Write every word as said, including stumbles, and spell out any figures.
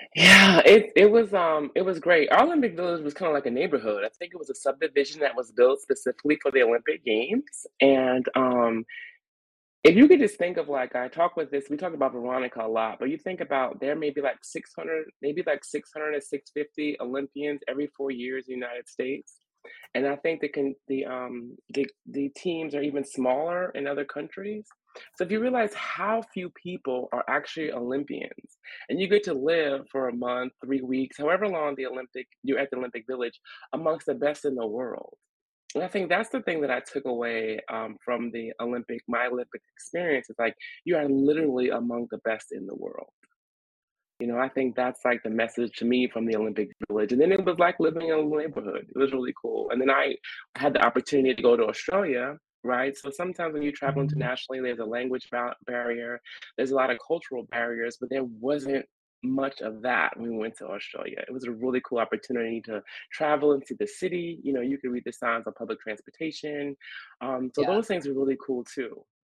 Yeah, it it was, um, it was great. Our Olympic Village was kinda like a neighborhood. I think it was a subdivision that was built specifically for the Olympic Games, and, um, if you could just think of, like I talk with this we talk about Veronica a lot, but you think about there may be, like, six hundred maybe, like, six hundred to six fifty Olympians every four years in the United States, and I think the con the, um, the the teams are even smaller in other countries. So if you realize how few people are actually Olympians, and you get to live for a month, three weeks, however long the Olympic you're at the Olympic Village, amongst the best in the world. And I think that's the thing that I took away, um, from the Olympic my Olympic experience is, like, you are literally among the best in the world. You know, I think that's, like, the message to me from the Olympic Village, and then it was like living in a neighborhood. It was really cool, and then I had the opportunity to go to Australia, right? So sometimes when you travel Mhm. internationally, there's a language ba barrier, there's a lot of cultural barriers, but there wasn't much of that when we went to Australia. It was a really cool opportunity to travel into the city, you know, you could read the signs on public transportation, um, so Yeah. those things are really cool too.